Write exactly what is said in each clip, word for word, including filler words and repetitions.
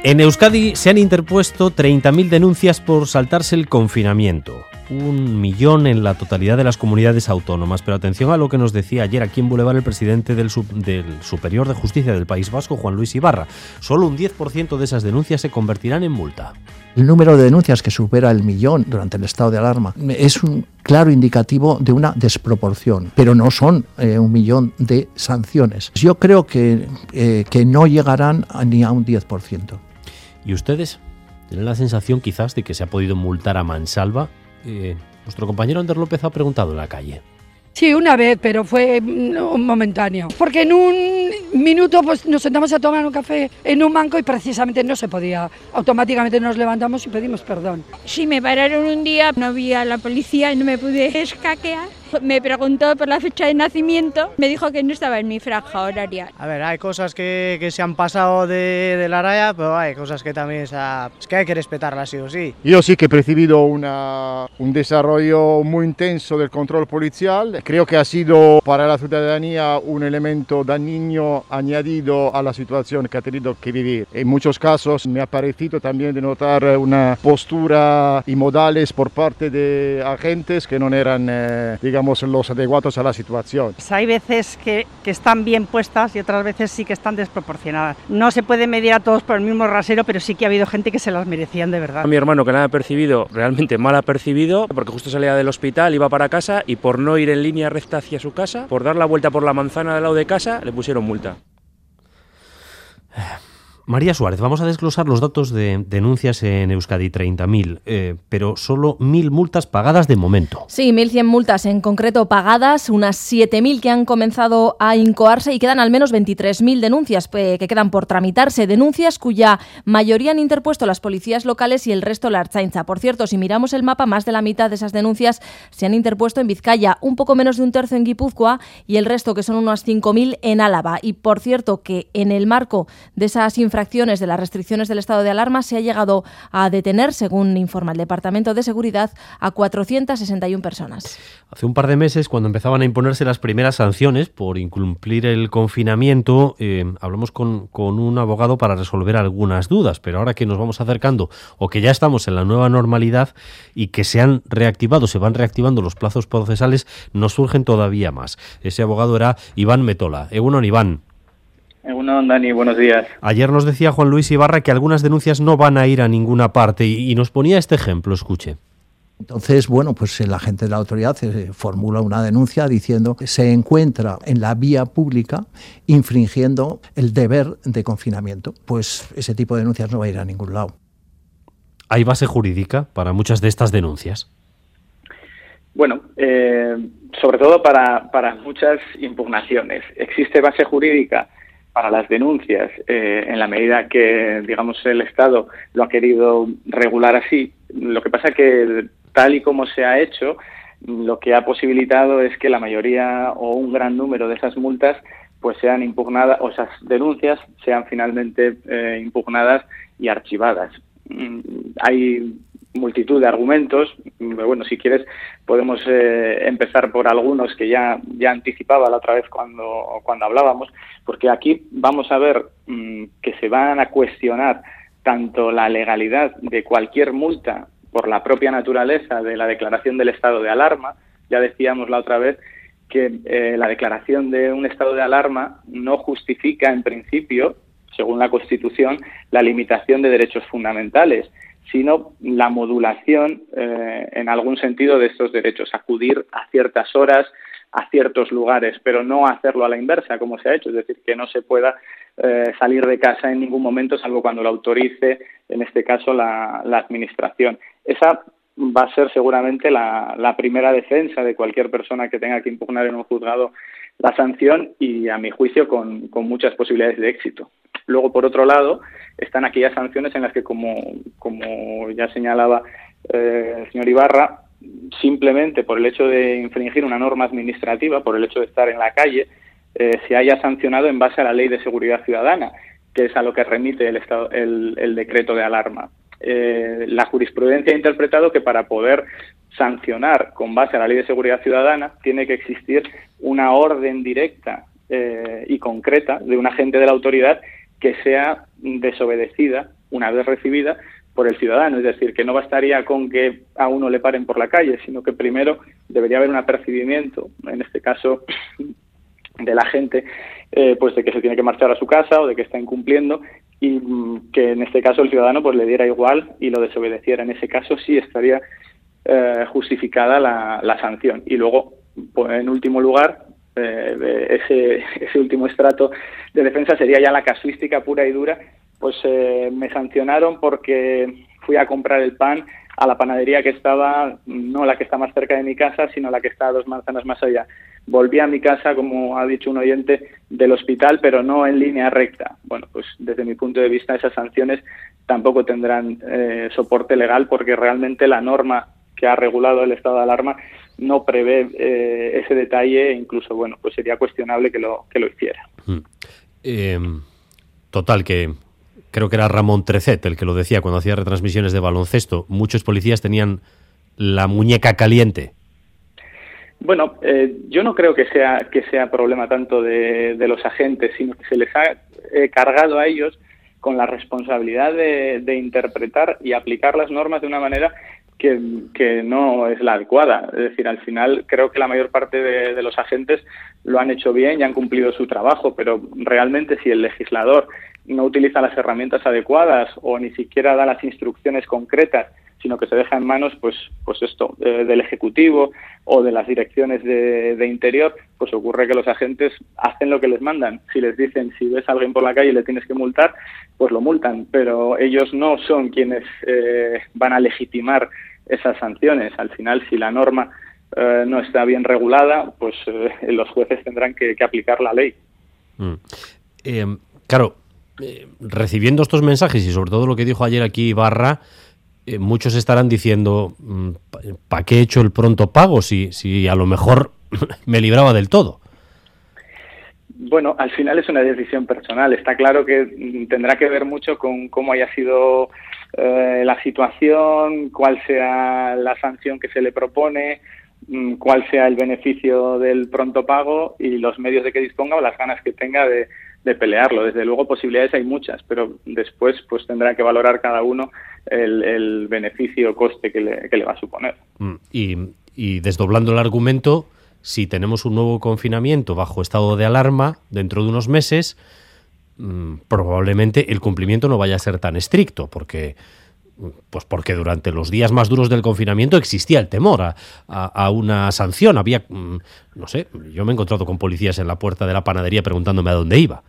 En Euskadi se han interpuesto treinta mil denuncias por saltarse el confinamiento. Un millón en la totalidad de las comunidades autónomas. Pero atención a lo que nos decía ayer aquí en Boulevard el presidente del, sub, del Superior de Justicia del País Vasco, Juan Luis Ibarra. Solo un diez por ciento de esas denuncias se convertirán en multa. El número de denuncias que supera el millón durante el estado de alarma es un claro indicativo de una desproporción, pero no son eh, un millón de sanciones. Yo creo que, eh, que no llegarán a, ni a un diez por ciento. ¿Y ustedes tienen la sensación quizás de que se ha podido multar a mansalva? Eh, nuestro compañero Ander López ha preguntado en la calle. Sí, una vez, pero fue un momentáneo. Porque en un minuto pues nos sentamos a tomar un café en un banco y precisamente no se podía. Automáticamente nos levantamos y pedimos perdón. Sí, me pararon un día, no vi a la policía y no me pude escaquear. Me preguntó por la fecha de nacimiento, me dijo que no estaba en mi franja horaria. A ver, hay cosas que, que se han pasado de, de la raya, pero hay cosas que también se ha, es que hay que respetarlas sí o sí. Yo sí que he percibido una, un desarrollo muy intenso del control policial. Creo que ha sido para la ciudadanía un elemento dañino añadido a la situación que ha tenido que vivir. En muchos casos me ha parecido también de notar una postura y modales por parte de agentes que no eran, eh, digamos, los adecuados a la situación. Pues hay veces que, que están bien puestas y otras veces sí que están desproporcionadas. No se puede medir a todos por el mismo rasero, pero sí que ha habido gente que se las merecían de verdad. A mi hermano, que nada ha percibido, realmente mal ha percibido, porque justo salía del hospital, iba para casa y por no ir en línea recta hacia su casa, por dar la vuelta por la manzana del lado de casa, le pusieron multa. María Suárez, vamos a desglosar los datos de denuncias en Euskadi, treinta mil, eh, pero solo mil multas pagadas de momento. Sí, mil cien multas en concreto pagadas, unas siete mil que han comenzado a incoarse y quedan al menos veintitrés mil denuncias eh, que quedan por tramitarse, denuncias cuya mayoría han interpuesto las policías locales y el resto la Ertzaintza. Por cierto, si miramos el mapa, más de la mitad de esas denuncias se han interpuesto en Vizcaya, un poco menos de un tercio en Guipúzcoa y el resto, que son unas cinco mil, en Álava. Y por cierto, que en el marco de esas infracciones de las restricciones del estado de alarma se ha llegado a detener, según informa el Departamento de Seguridad, a cuatrocientas sesenta y una personas. Hace un par de meses, cuando empezaban a imponerse las primeras sanciones por incumplir el confinamiento, eh, hablamos con, con un abogado para resolver algunas dudas, pero ahora que nos vamos acercando o que ya estamos en la nueva normalidad y que se han reactivado, se van reactivando los plazos procesales, nos surgen todavía más. Ese abogado era Iván Metola. Egunon, Iván. Egunon, Dani, buenos días. Ayer nos decía Juan Luis Ibarra que algunas denuncias no van a ir a ninguna parte y, y nos ponía este ejemplo, escuche. Entonces, bueno, pues la gente de la autoridad eh, formula una denuncia diciendo que se encuentra en la vía pública infringiendo el deber de confinamiento. Pues ese tipo de denuncias no va a ir a ningún lado. ¿Hay base jurídica para muchas de estas denuncias? Bueno, eh, sobre todo para, para muchas impugnaciones. Existe base jurídica para las denuncias, eh, en la medida que, digamos, el Estado lo ha querido regular así. Lo que pasa que, tal y como se ha hecho, lo que ha posibilitado es que la mayoría o un gran número de esas multas pues sean impugnadas, o esas denuncias sean finalmente eh, impugnadas y archivadas. Mm, hay multitud de argumentos. Bueno, si quieres podemos eh, empezar por algunos que ya ya anticipaba la otra vez cuando cuando hablábamos, porque aquí vamos a ver mmm, que se van a cuestionar tanto la legalidad de cualquier multa por la propia naturaleza de la declaración del estado de alarma. Ya decíamos la otra vez que eh, la declaración de un estado de alarma no justifica en principio, según la Constitución, la limitación de derechos fundamentales, sino la modulación eh, en algún sentido de estos derechos, acudir a ciertas horas, a ciertos lugares, pero no hacerlo a la inversa, como se ha hecho, es decir, que no se pueda eh, salir de casa en ningún momento, salvo cuando lo autorice, en este caso, la, la Administración. Esa va a ser seguramente la, la primera defensa de cualquier persona que tenga que impugnar en un juzgado la sanción y, a mi juicio, con, con muchas posibilidades de éxito. Luego, por otro lado, están aquellas sanciones en las que, como, como ya señalaba eh, el señor Ibarra, simplemente por el hecho de infringir una norma administrativa, por el hecho de estar en la calle, eh, se haya sancionado en base a la Ley de Seguridad Ciudadana, que es a lo que remite el, estado, el, el decreto de alarma. Eh, la jurisprudencia ha interpretado que para poder sancionar con base a la Ley de Seguridad Ciudadana tiene que existir una orden directa eh, y concreta de un agente de la autoridad que sea desobedecida una vez recibida por el ciudadano. Es decir, que no bastaría con que a uno le paren por la calle, sino que primero debería haber un apercibimiento, en este caso de la gente, eh, pues de que se tiene que marchar a su casa o de que está incumpliendo, y que en este caso el ciudadano pues le diera igual y lo desobedeciera. En ese caso sí estaría eh, justificada la, la sanción. Y luego, pues, en último lugar, eh, ese, ese último estrato de defensa sería ya la casuística pura y dura. Pues eh, me sancionaron porque fui a comprar el pan a la panadería que estaba, no la que está más cerca de mi casa, sino la que está a dos manzanas más allá. Volví a mi casa, como ha dicho un oyente, del hospital, pero no en línea recta. Bueno, pues desde mi punto de vista esas sanciones tampoco tendrán eh, soporte legal, porque realmente la norma que ha regulado el estado de alarma no prevé eh, ese detalle, e incluso, bueno, pues sería cuestionable que lo, que lo hiciera. Mm. Eh, total, que creo que era Ramón Trecet el que lo decía cuando hacía retransmisiones de baloncesto. Muchos policías tenían la muñeca caliente. Bueno, eh, yo no creo que sea que sea problema tanto de, de los agentes, sino que se les ha eh, cargado a ellos con la responsabilidad de, de interpretar y aplicar las normas de una manera que, que no es la adecuada. Es decir, al final creo que la mayor parte de, de los agentes lo han hecho bien y han cumplido su trabajo, pero realmente si el legislador no utiliza las herramientas adecuadas o ni siquiera da las instrucciones concretas, sino que se deja en manos, pues, pues esto, eh, del Ejecutivo o de las direcciones de, de Interior, pues ocurre que los agentes hacen lo que les mandan. Si les dicen, si ves a alguien por la calle y le tienes que multar, pues lo multan, pero ellos no son quienes eh, van a legitimar esas sanciones. Al final, si la norma eh, no está bien regulada, pues eh, los jueces tendrán que, que aplicar la ley. Mm. Eh, claro, eh, recibiendo estos mensajes y sobre todo lo que dijo ayer aquí Ibarra, Eh, muchos estarán diciendo, ¿para qué he hecho el pronto pago si, si a lo mejor me libraba del todo? Bueno, al final es una decisión personal. Está claro que tendrá que ver mucho con cómo haya sido eh, la situación, cuál sea la sanción que se le propone, cuál sea el beneficio del pronto pago y los medios de que disponga o las ganas que tenga de, de pelearlo. Desde luego posibilidades hay muchas, pero después pues tendrá que valorar cada uno el, el beneficio o coste que le, que le va a suponer. Y, y desdoblando el argumento, si tenemos un nuevo confinamiento bajo estado de alarma dentro de unos meses, mmm, probablemente el cumplimiento no vaya a ser tan estricto, porque pues porque durante los días más duros del confinamiento existía el temor a, a, a una sanción. Había, mmm, no sé, yo me he encontrado con policías en la puerta de la panadería preguntándome a dónde iba.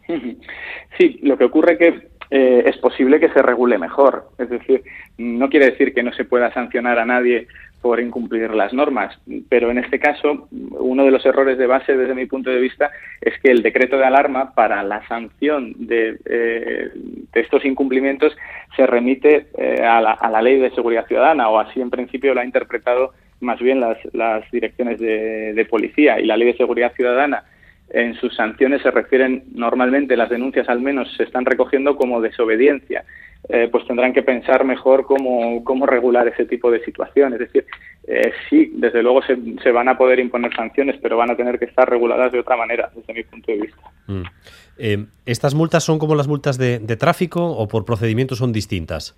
Sí, lo que ocurre que eh, es posible que se regule mejor. Es decir, no quiere decir que no se pueda sancionar a nadie por incumplir las normas, pero en este caso uno de los errores de base desde mi punto de vista es que el decreto de alarma para la sanción de, eh, de estos incumplimientos se remite eh, a, la, a la Ley de Seguridad Ciudadana, o así en principio lo ha interpretado más bien las, las direcciones de, de policía, y la Ley de Seguridad Ciudadana en sus sanciones se refieren normalmente, las denuncias al menos se están recogiendo como desobediencia. Eh, pues tendrán que pensar mejor cómo, cómo regular ese tipo de situación. Es decir, eh, sí, desde luego se, se van a poder imponer sanciones, pero van a tener que estar reguladas de otra manera, desde mi punto de vista. Mm. Eh, ¿Estas multas son como las multas de, de tráfico o por procedimiento son distintas?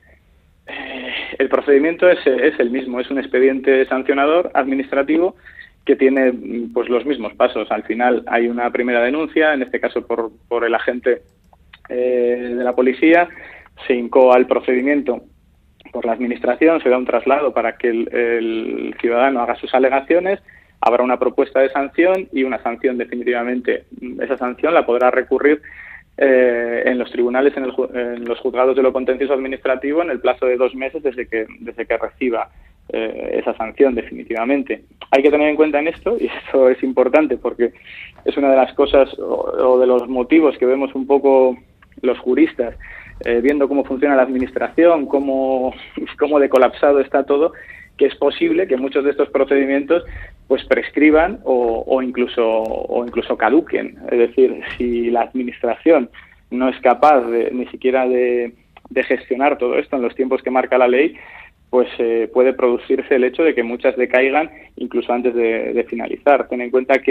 Eh, el procedimiento es, es el mismo, es un expediente sancionador administrativo que tiene pues los mismos pasos. Al final hay una primera denuncia, en este caso por, por el agente eh, de la policía. Se incoa el procedimiento por la administración, se da un traslado para que el, el ciudadano haga sus alegaciones, habrá una propuesta de sanción y una sanción definitivamente. Esa sanción la podrá recurrir eh, en los tribunales, en, el, en los juzgados de lo contencioso administrativo, en el plazo de dos meses desde que, desde que reciba eh, esa sanción definitivamente. Hay que tener en cuenta en esto, y esto es importante porque es una de las cosas o, o de los motivos que vemos un poco los juristas, Eh, viendo cómo funciona la administración, cómo, cómo de colapsado está todo, que es posible que muchos de estos procedimientos pues prescriban o, o incluso o incluso caduquen. Es decir, si la administración no es capaz de, ni siquiera de, de gestionar todo esto en los tiempos que marca la ley, pues eh, puede producirse el hecho de que muchas decaigan incluso antes de, de finalizar. Ten en cuenta que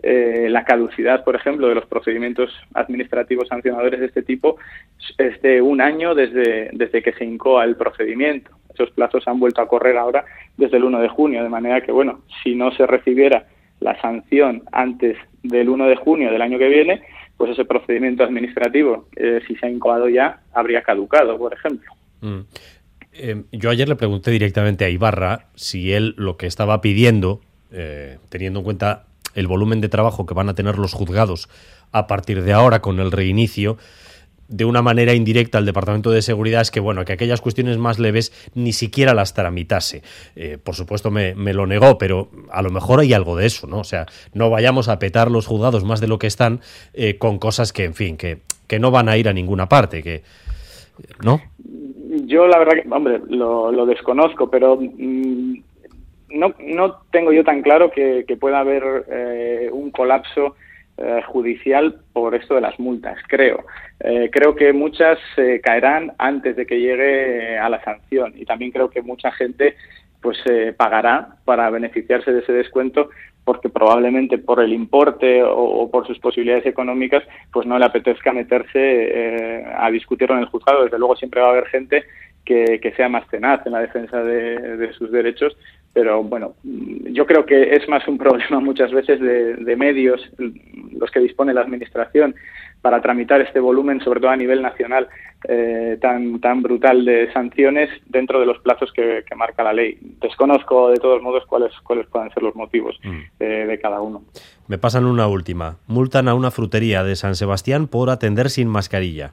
eh, la caducidad, por ejemplo, de los procedimientos administrativos sancionadores de este tipo es de un año desde, desde que se incoa el procedimiento. Esos plazos han vuelto a correr ahora desde el uno de junio, de manera que, bueno, si no se recibiera la sanción antes del uno de junio del año que viene, pues ese procedimiento administrativo, eh, si se ha incoado ya, habría caducado, por ejemplo. Mm. Eh, yo ayer le pregunté directamente a Ibarra si él lo que estaba pidiendo, eh, teniendo en cuenta el volumen de trabajo que van a tener los juzgados a partir de ahora con el reinicio, de una manera indirecta al Departamento de Seguridad, es que bueno, que aquellas cuestiones más leves ni siquiera las tramitase. Eh, por supuesto me, me lo negó, pero a lo mejor hay algo de eso, ¿no? O sea, no vayamos a petar los juzgados más de lo que están eh, con cosas que, en fin, que, que no van a ir a ninguna parte, que ¿no? Yo la verdad que, hombre, lo, lo desconozco, pero mmm, no, no tengo yo tan claro que, que pueda haber eh, un colapso eh, judicial por esto de las multas, creo. Eh, creo que muchas eh, caerán antes de que llegue a la sanción, y también creo que mucha gente pues eh, pagará para beneficiarse de ese descuento, porque probablemente por el importe o, o por sus posibilidades económicas pues no le apetezca meterse eh, a discutirlo en el juzgado. Desde luego siempre va a haber gente que, que sea más tenaz en la defensa de, de sus derechos, pero bueno, yo creo que es más un problema muchas veces de, de medios, los que dispone la Administración, para tramitar este volumen, sobre todo a nivel nacional, eh, tan tan brutal de sanciones dentro de los plazos que, que marca la ley. Desconozco, de todos modos, cuáles cuáles puedan ser los motivos eh, de cada uno. Me pasan una última. Multan a una frutería de San Sebastián por atender sin mascarilla.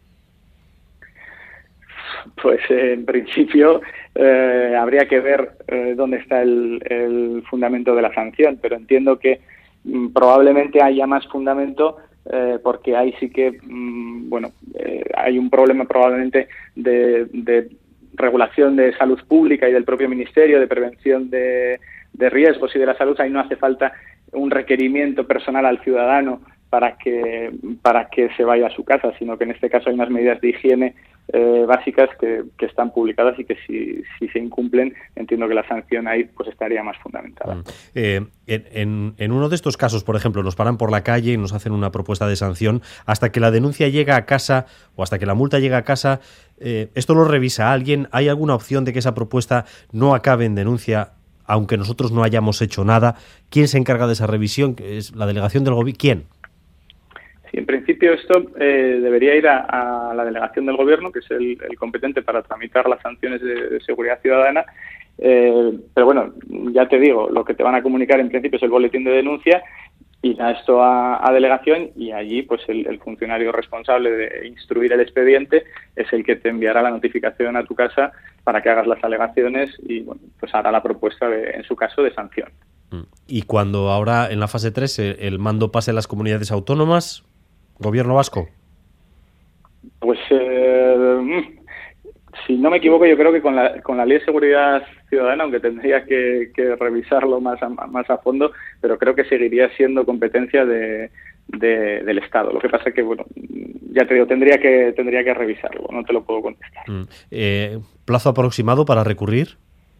Pues eh, en principio eh, habría que ver eh, dónde está el, el fundamento de la sanción, pero entiendo que mm, probablemente haya más fundamento eh, porque ahí sí que, mm, bueno, eh, hay un problema probablemente de, de regulación de salud pública y del propio Ministerio, de prevención de, de riesgos y de la salud. Ahí no hace falta un requerimiento personal al ciudadano para que para que se vaya a su casa, sino que en este caso hay unas medidas de higiene eh, básicas que, que están publicadas y que si, si se incumplen, entiendo que la sanción ahí pues estaría más fundamentada. Eh, en, en uno de estos casos, por ejemplo, nos paran por la calle y nos hacen una propuesta de sanción, hasta que la denuncia llega a casa o hasta que la multa llega a casa, eh, ¿esto lo revisa alguien? ¿Hay alguna opción de que esa propuesta no acabe en denuncia, aunque nosotros no hayamos hecho nada? ¿Quién se encarga de esa revisión? ¿Es la delegación del gobierno? ¿Quién? Sí, en principio esto eh, debería ir a, a la delegación del gobierno, que es el, el competente para tramitar las sanciones de, de seguridad ciudadana, eh, pero bueno, ya te digo, lo que te van a comunicar en principio es el boletín de denuncia, y da esto a, a delegación, y allí pues el, el funcionario responsable de instruir el expediente es el que te enviará la notificación a tu casa para que hagas las alegaciones y bueno, pues hará la propuesta de, en su caso, de sanción. Y cuando ahora en la fase tres el, el mando pase a las comunidades autónomas, ¿gobierno vasco? Pues eh, si no me equivoco, yo creo que con la, con la Ley de Seguridad Ciudadana, aunque tendría que, que revisarlo más a, más a fondo, pero creo que seguiría siendo competencia de, de, del Estado. Lo que pasa es que, bueno, ya te digo, tendría que, tendría que revisarlo, no te lo puedo contestar. Mm. Eh, ¿Plazo aproximado para recurrir?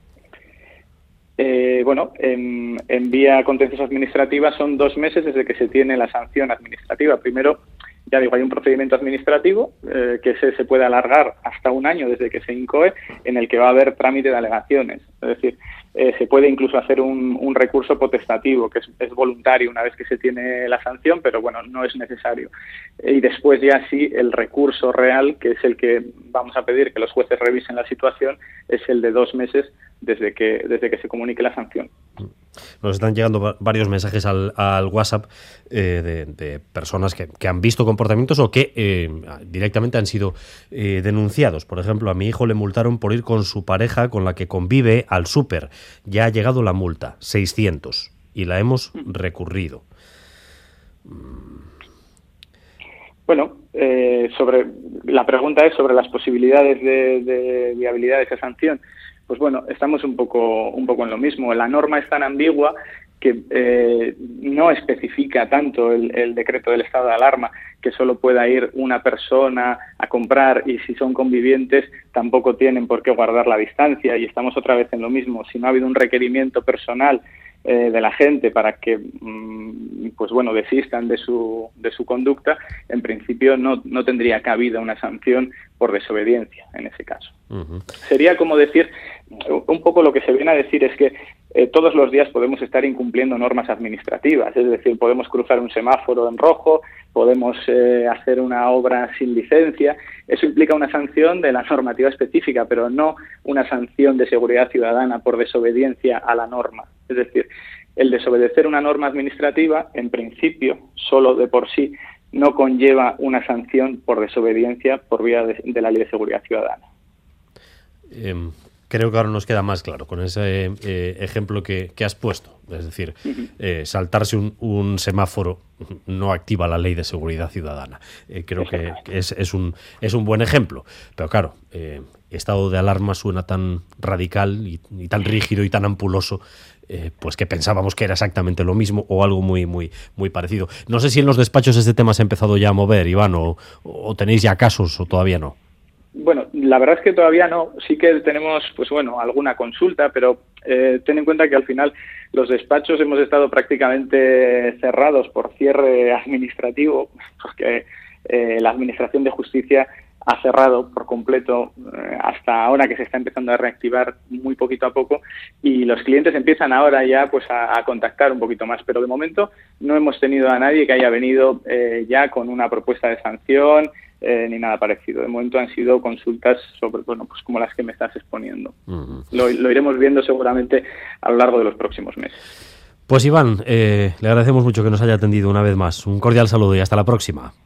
Eh, bueno, en, en vía contencioso administrativa son dos meses desde que se tiene la sanción administrativa. Primero, ya digo, hay un procedimiento administrativo eh, que se, se puede alargar hasta un año desde que se incoe, en el que va a haber trámite de alegaciones. Es decir, eh, se puede incluso hacer un, un recurso potestativo, que es, es voluntario una vez que se tiene la sanción, pero bueno, no es necesario. Y después ya sí, el recurso real, que es el que vamos a pedir que los jueces revisen la situación, es el de dos meses desde que desde que se comunique la sanción. Nos están llegando varios mensajes al, al WhatsApp eh, de, de personas que, que han visto comportamientos o que eh, directamente han sido eh, denunciados. Por ejemplo, a mi hijo le multaron por ir con su pareja con la que convive al súper. Ya ha llegado la multa, seiscientos, y la hemos recurrido. Bueno, eh, sobre la pregunta es sobre las posibilidades de, de viabilidad de esa sanción. Pues bueno, estamos un poco un poco en lo mismo. La norma es tan ambigua que eh, no especifica tanto el, el decreto del estado de alarma que solo pueda ir una persona a comprar, y si son convivientes tampoco tienen por qué guardar la distancia, y estamos otra vez en lo mismo. Si no ha habido un requerimiento personal eh, de la gente para que, mm, pues bueno, desistan de su, de su conducta, en principio no, no tendría cabida una sanción por desobediencia en ese caso. Uh-huh. Sería como decir, un poco lo que se viene a decir es que eh, todos los días podemos estar incumpliendo normas administrativas, es decir, podemos cruzar un semáforo en rojo, podemos eh, hacer una obra sin licencia. Eso implica una sanción de la normativa específica, pero no una sanción de seguridad ciudadana por desobediencia a la norma. Es decir, el desobedecer una norma administrativa, en principio, solo de por sí, no conlleva una sanción por desobediencia por vía de, de la Ley de Seguridad Ciudadana. Eh, creo que ahora nos queda más claro con ese eh, ejemplo que, que has puesto. Es decir, eh, saltarse un, un semáforo no activa la Ley de Seguridad Ciudadana. Eh, creo que, que es, es, un, es un buen ejemplo. Pero claro, eh, estado de alarma suena tan radical y, y tan rígido y tan ampuloso, eh, pues que pensábamos que era exactamente lo mismo o algo muy, muy, muy parecido. No sé si en los despachos este tema se ha empezado ya a mover, Iván, o, o tenéis ya casos o todavía no. Bueno, la verdad es que todavía no. Sí que tenemos, pues bueno, alguna consulta, pero eh, ten en cuenta que al final los despachos hemos estado prácticamente cerrados por cierre administrativo, porque eh, la Administración de Justicia ha cerrado por completo eh, hasta ahora, que se está empezando a reactivar muy poquito a poco, y los clientes empiezan ahora ya pues a, a contactar un poquito más, pero de momento no hemos tenido a nadie que haya venido eh, ya con una propuesta de sanción eh, ni nada parecido. De momento han sido consultas sobre, bueno, pues como las que me estás exponiendo. Uh-huh. Lo, lo iremos viendo seguramente a lo largo de los próximos meses. Pues Iván, eh, le agradecemos mucho que nos haya atendido una vez más. Un cordial saludo y hasta la próxima.